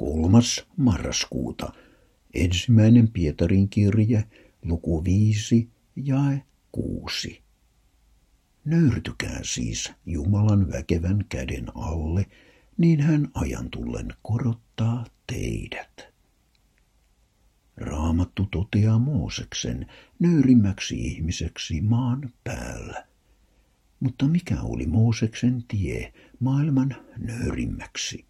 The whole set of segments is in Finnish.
3. marraskuuta. Ensimmäinen Pietarin kirje, luku 5, jae 6. Nöyrtykää siis Jumalan väkevän käden alle, niin hän ajan tullen korottaa teidät. Raamattu toteaa Mooseksen nöyrimmäksi ihmiseksi maan päällä. Mutta mikä oli Mooseksen tie maailman nöyrimmäksi?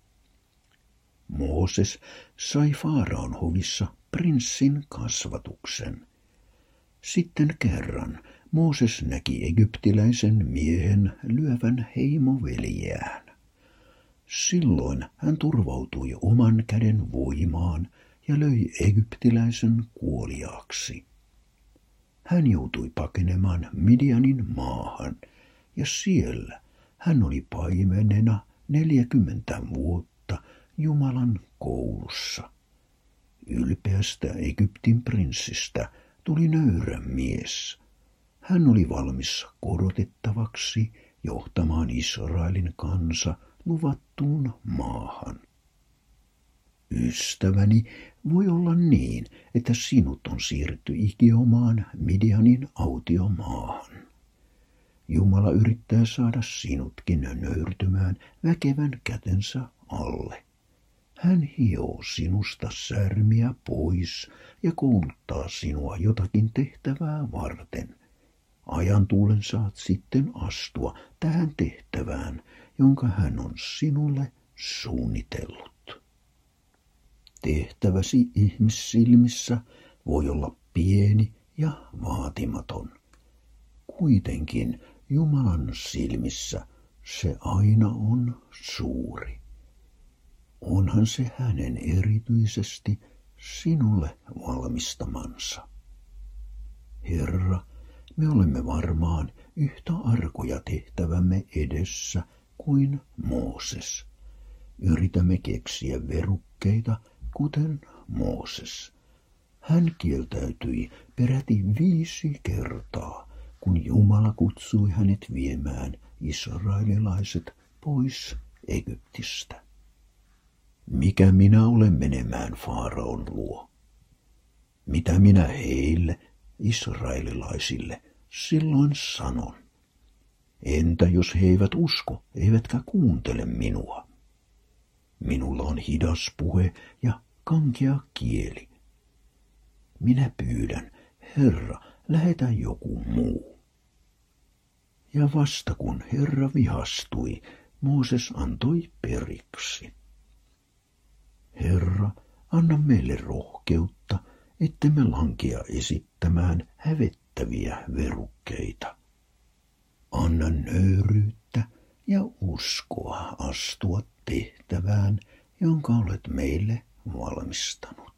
Mooses sai Faaraon hovissa prinssin kasvatuksen. Sitten kerran Mooses näki egyptiläisen miehen lyövän heimoveljeään. Silloin hän turvautui oman käden voimaan ja löi egyptiläisen kuoliaaksi. Hän joutui pakenemaan Midianin maahan, ja siellä hän oli paimenena 40 vuotta Jumalan koulussa. Ylpeästä Egyptin prinssistä tuli nöyrä mies. Hän oli valmis korotettavaksi johtamaan Israelin kansa luvattuun maahan. Ystäväni, voi olla niin, että sinut on siirretty ikiomaan Midianin autiomaahan. Jumala yrittää saada sinutkin nöyrtymään väkevän kätensä alle. Hän hioo sinusta särmiä pois ja kouluttaa sinua jotakin tehtävää varten. Ajan tullen saat sitten astua tähän tehtävään, jonka hän on sinulle suunnitellut. Tehtäväsi ihmissilmissä voi olla pieni ja vaatimaton. Kuitenkin Jumalan silmissä se aina on suuri. Onhan se hänen erityisesti sinulle valmistamansa. Herra, me olemme varmaan yhtä arkoja tehtävämme edessä kuin Mooses. Yritämme keksiä verukkeita, kuten Mooses. Hän kieltäytyi peräti 5 kertaa, kun Jumala kutsui hänet viemään israelilaiset pois Egyptistä. Mikä minä olen menemään Faaraon luo? Mitä minä heille, israelilaisille, silloin sanon? Entä jos he eivät usko, eivätkä kuuntele minua? Minulla on hidas puhe ja kankea kieli. Minä pyydän, Herra, lähetä joku muu. Ja vasta kun Herra vihastui, Mooses antoi periksi. Herra, anna meille rohkeutta, ettemme lankea esittämään hävettäviä verukkeita. Anna nöyryyttä ja uskoa astua tehtävään, jonka olet meille valmistanut.